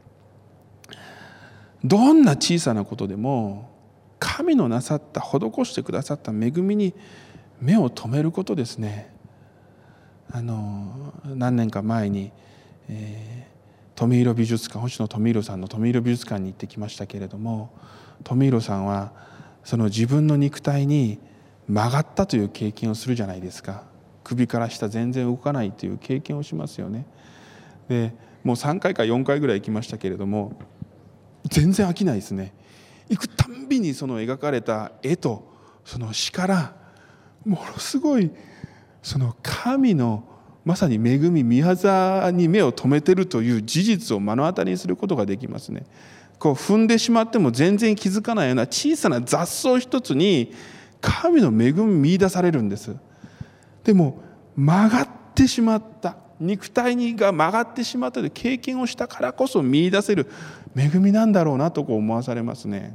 どんな小さなことでも神のなさった施してくださった恵みに目を留めることですね。あの何年か前に、えー、富広美術館、星野富広さんの富広美術館に行ってきましたけれども、富広さんはその自分の肉体に曲がったという経験をするじゃないですか。首から下全然動かないという経験をしますよね。でもうさんかいかよんかいぐらい行きましたけれども全然飽きないですね。行くたんびにその描かれた絵とその詩からものすごいその神のまさに恵み御業に目を留めているという事実を目の当たりにすることができますね。こう踏んでしまっても全然気づかないような小さな雑草一つに神の恵み見出されるんです。でも曲がってしまった肉体が曲がってしまったという経験をしたからこそ見出せる恵みなんだろうなとこう思わされますね。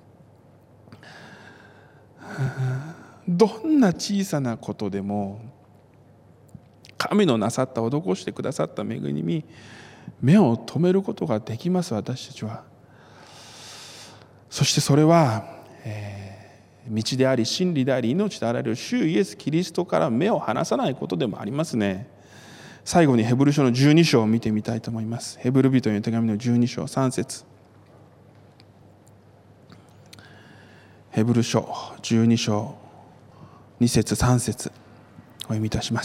どんな小さなことでも神のなさった施してくださった恵みに目を留めることができます。私たちはそしてそれは、えー、道であり真理であり命であられる主イエスキリストから目を離さないことでもありますね。最後にヘブル書のじゅうに章を見てみたいと思います。ヘブル人への手紙のじゅうに章さん節、ヘブル書じゅうに章に節さん節お読みいたします。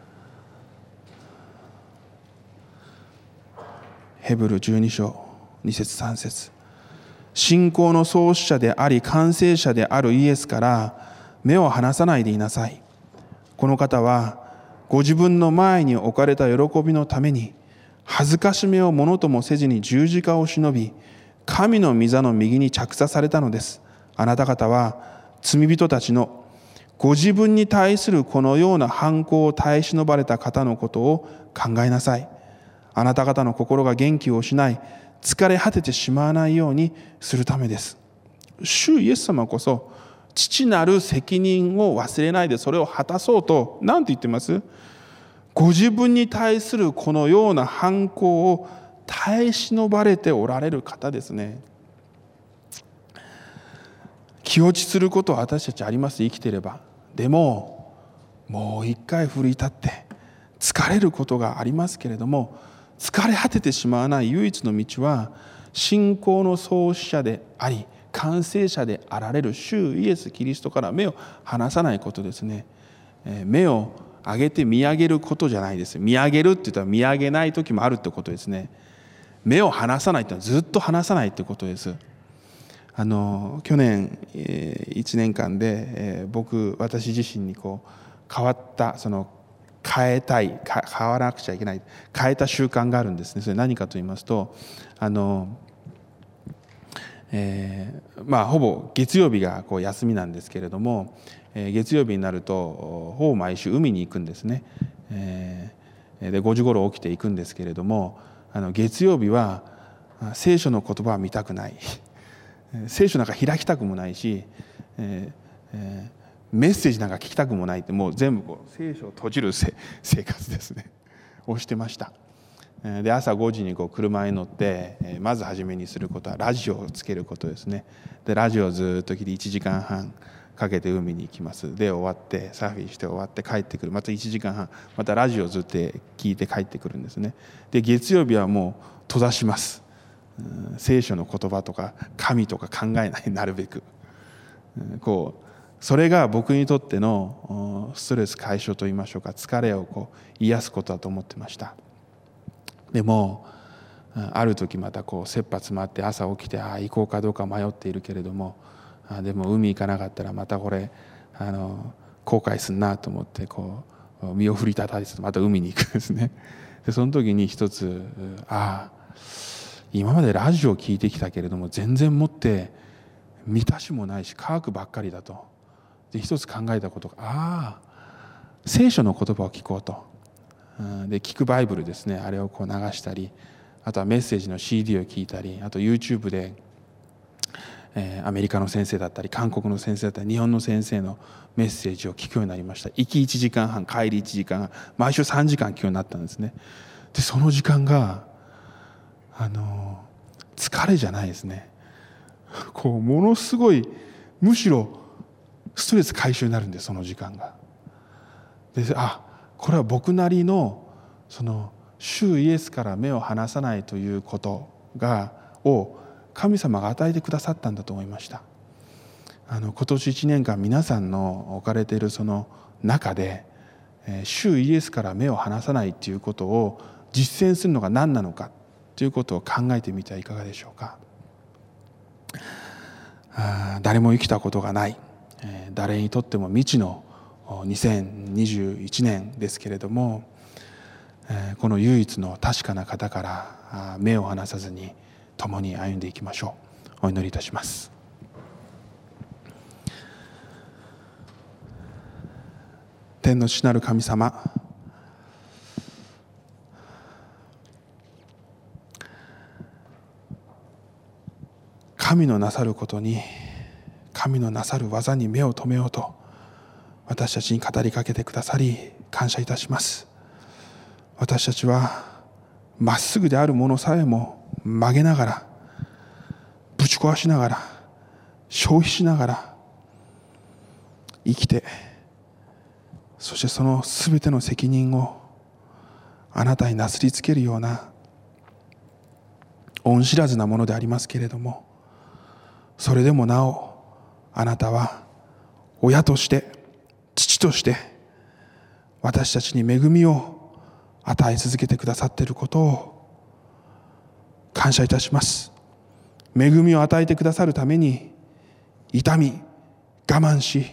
ヘブルじゅうに章に節さん節、信仰の創始者であり完成者であるイエスから目を離さないでいなさい。この方はご自分の前に置かれた喜びのために恥ずかしめをものともせずに十字架を忍び神の御座の右に着座されたのです。あなた方は罪人たちのご自分に対するこのような反抗を耐え忍ばれた方のことを考えなさい。あなた方の心が元気を失い疲れ果ててしまわないようにするためです。主イエス様こそ父なる責任を忘れないでそれを果たそうと何て言ってます？ご自分に対するこのような反抗を耐え忍ばれておられる方ですね。気落ちすることは私たちあります、生きていれば。でももう一回奮い立って疲れることがありますけれども、疲れ果ててしまわない唯一の道は信仰の創始者であり完成者であられる主イエスキリストから目を離さないことですね。目を上げて見上げることじゃないです。見上げるって言ったら見上げない時もあるってことですね。目を離さないってのはずっと離さないってことです。あの去年、えー、いちねんかんで、えー、僕私自身にこう変わったその変えたい、変わらなくちゃいけない、変えた習慣があるんですね。それ何かと言いますと、あの、えー、まあほぼ月曜日がこう休みなんですけれども、えー、月曜日になるとほぼ毎週海に行くんですね。えー、でごじ頃起きていくんですけれども、あの月曜日は聖書の言葉は見たくない聖書なんか開きたくもないし、えーえーメッセージなんか聞きたくもないって、もう全部こう聖書を閉じる生活ですねをしてました。で朝ごじにこう車に乗ってまず初めにすることはラジオをつけることですね。でラジオをずっと聞いていちじかんはんかけて海に行きます。で終わってサーフィンして終わって帰ってくる、またいちじかんはんまたラジオをずっと聞いて帰ってくるんですね。で月曜日はもう閉ざします。聖書の言葉とか神とか考えない、なるべくこうそれが僕にとってのストレス解消といいましょうか、疲れをこう癒すことだと思ってました。でもある時またこう切羽詰まって朝起きて、ああ行こうかどうか迷っているけれども、あでも海行かなかったらまたこれあの後悔すんなと思ってこう身を振りたたいてまた海に行くんですね。でその時に一つ、ああ今までラジオを聞いてきたけれども全然もって満たしもないし科学ばっかりだと。で一つ考えたことが、ああ聖書の言葉を聞こうと。で聞くバイブルですね、あれをこう流したり、あとはメッセージの シーディー を聞いたり、あと YouTube で、えー、アメリカの先生だったり韓国の先生だったり日本の先生のメッセージを聞くようになりました。行きいちじかんはん帰りいちじかんはん、毎週さんじかん聞くようになったんですね。でその時間があの疲れじゃないですね。こうものすごい、むしろストレス解消になるんです、その時間が。で、あ、これは僕なりのその主イエスから目を離さないということがを神様が与えてくださったんだと思いました。あの今年いちねんかん皆さんの置かれているその中で、えー、主イエスから目を離さないということを実践するのが何なのかということを考えてみてはいかがでしょうか。あ、誰も生きたことがない、えー、誰にとっても未知のにせんにじゅういちねんですけれども、えー、この唯一の確かな方から目を離さずに共に歩んでいきましょう。お祈りいたします。天の父なる神様、神のなさることに、神のなさる技に目を留めようと私たちに語りかけてくださり感謝いたします。私たちはまっすぐであるものさえも曲げながら、ぶち壊しながら、消費しながら生きて、そしてそのすべての責任をあなたになすりつけるような恩知らずなものでありますけれども、それでもなおあなたは親として父として私たちに恵みを与え続けてくださっていることを感謝いたします。恵みを与えてくださるために痛み我慢し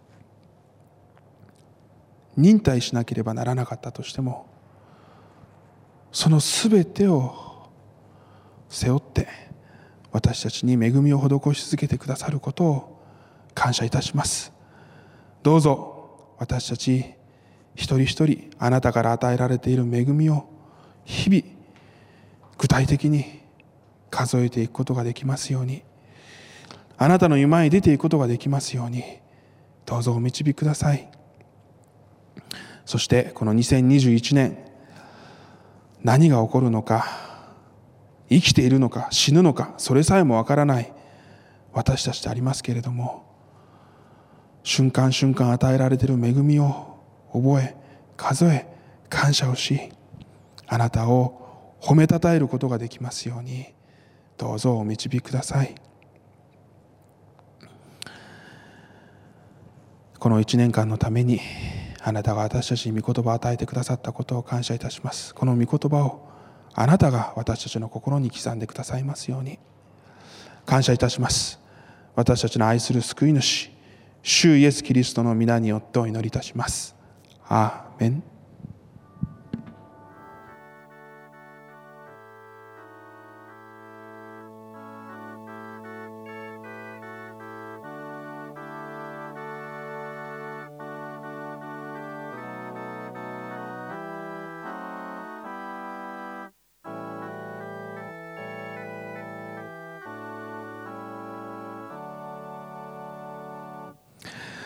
忍耐しなければならなかったとしても、そのすべてを背負って私たちに恵みを施し続けてくださることを感謝いたします。どうぞ私たち一人一人あなたから与えられている恵みを日々具体的に数えていくことができますように、あなたの前に出ていくことができますようにどうぞお導きください。そしてこのにせんにじゅういちねん、何が起こるのか、生きているのか死ぬのか、それさえもわからない私たちでありますけれども、瞬間瞬間与えられている恵みを覚え数え感謝をし、あなたを褒めたたえることができますようにどうぞお導きください。このいちねんかんのためにあなたが私たちに御言葉を与えてくださったことを感謝いたします。この御言葉をあなたが私たちの心に刻んでくださいますように感謝いたします。私たちの愛する救い主、主イエスキリストの皆によってお祈りいたします。アーメン。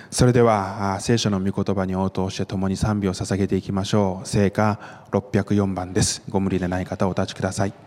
それでは聖書の御言葉に応答して共に賛美を捧げていきましょう。聖歌ろっぴゃくよんばんです。ご無理でない方お立ちください。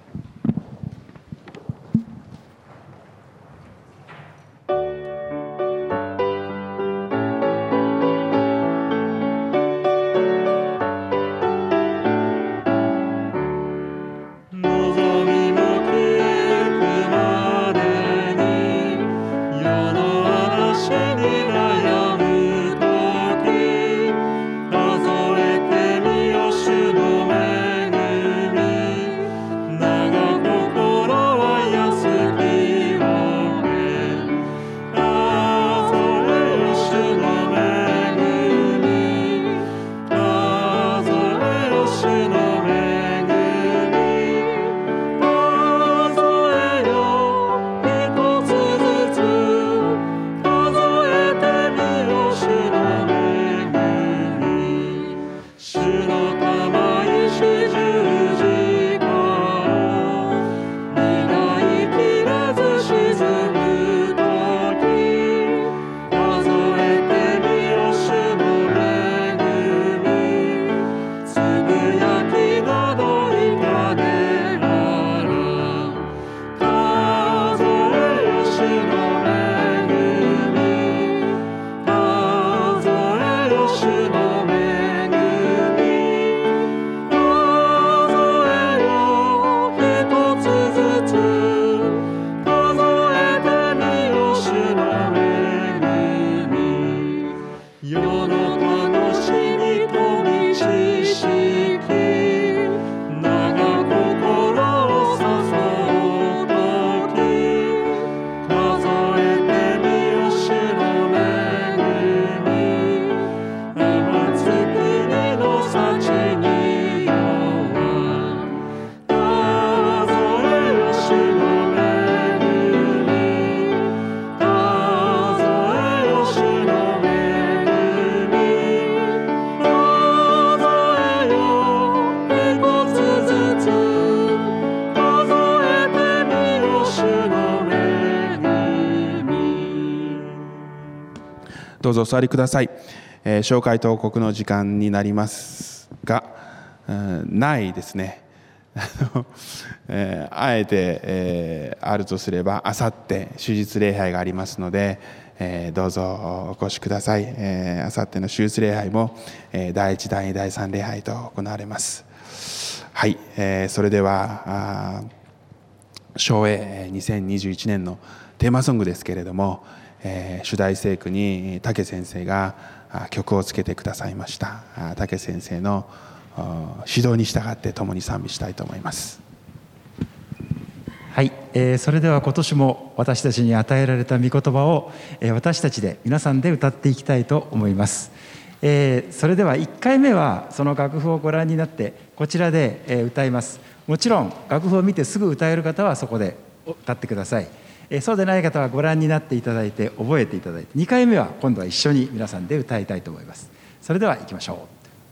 どうぞお座りください。えー、紹介と報告の時間になりますが、うん、ないですね。えー、あえて、えー、あるとすればあさって手術礼拝がありますので、えー、どうぞお越しください。あさっての手術礼拝も、えー、だいいちだいにだいさん礼拝と行われます。はい、えー、それでは昭栄にせんにじゅういちねんのテーマソングですけれども、えー、主題聖句に武先生が曲をつけてくださいました。武先生の指導に従って共に賛美したいと思います。 はい、えー、それでは今年も私たちに与えられた御言葉を、えー、私たちで皆さんで歌っていきたいと思います。えー、それではいっかいめはその楽譜をご覧になってこちらで、えー、歌います。もちろん楽譜を見てすぐ歌える方はそこで歌ってください。えー、そうでない方はご覧になっていただいて覚えていただいて、にかいめは今度は一緒に皆さんで歌いたいと思います。それでは行きましょう。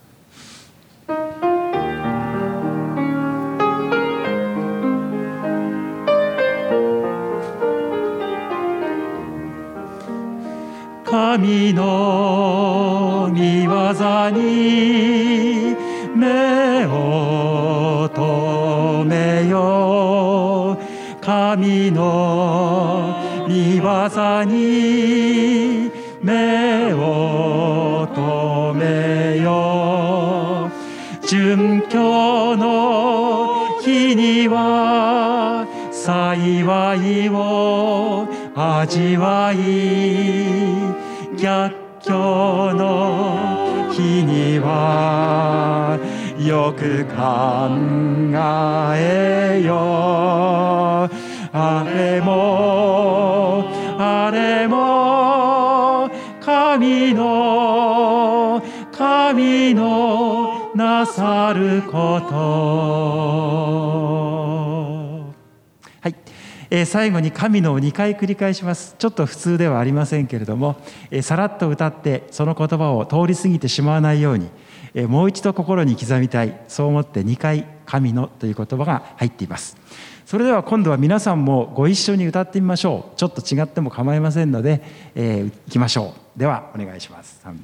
神の御業に目を留めよう。神の御業に目を留めよう。殉教の日には幸いを味わい、逆境の日にはよく考えよう。あれもあれも神の神のなさること。はい、 えー、最後に神のをにかい繰り返します。ちょっと普通ではありませんけれども、えー、さらっと歌ってその言葉を通り過ぎてしまわないように、えー、もう一度心に刻みたい、そう思ってにかい神のという言葉が入っています。それでは今度は皆さんもご一緒に歌ってみましょう。ちょっと違っても構いませんので、えー、いきましょう。ではお願いします。はい、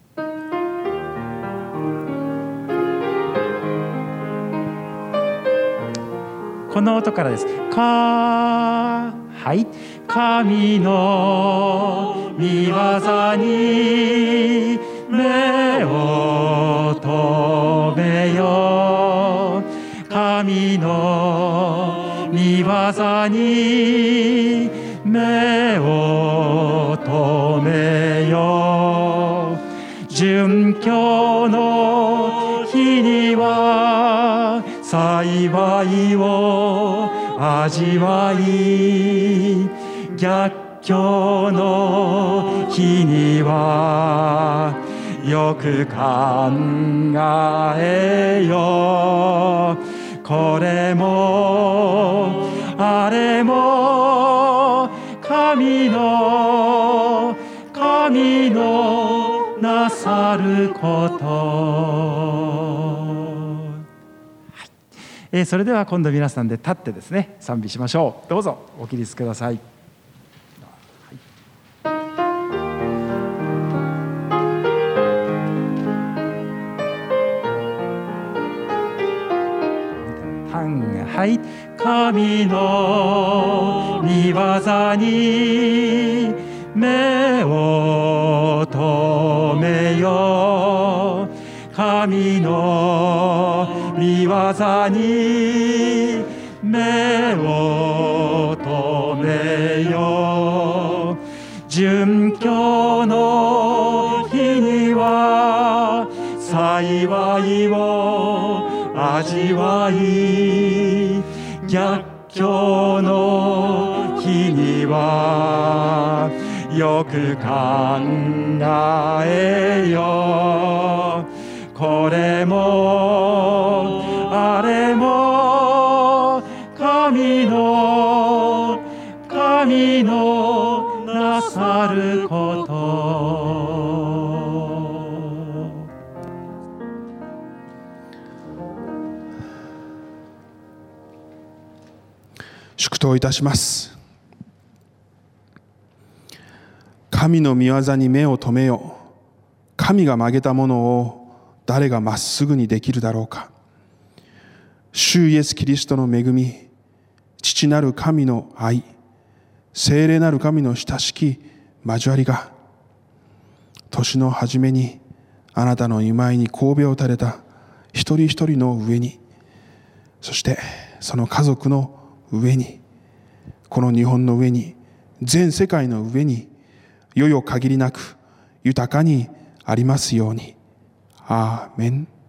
この音からです。かはい。神の御業に目を留めよ。神の御業に目を留めよ。殉教の日には幸いを味わい、逆境の日にはよく考えよ。これもあれも神の神のなさること。はい、えー、それでは今度皆さんで立ってですね、賛美しましょう。どうぞお起立ください。はい、神の御業に目を留めよ。神の御業に目を留めよ。殉教の日には幸いを味わい、逆境の日にはよく考えよ。これもあれも神の神のなさること。 祝祷いたします。神の御業に目を留めよ。神が曲げたものを誰がまっすぐにできるだろうか。主イエスキリストの恵み、父なる神の愛、聖霊なる神の親しき交わりが、年の初めにあなたの御前に頭を垂れた一人一人の上に、そしてその家族の上に、この日本の上に、全世界の上に、よよ限りなく豊かにありますように。アーメン。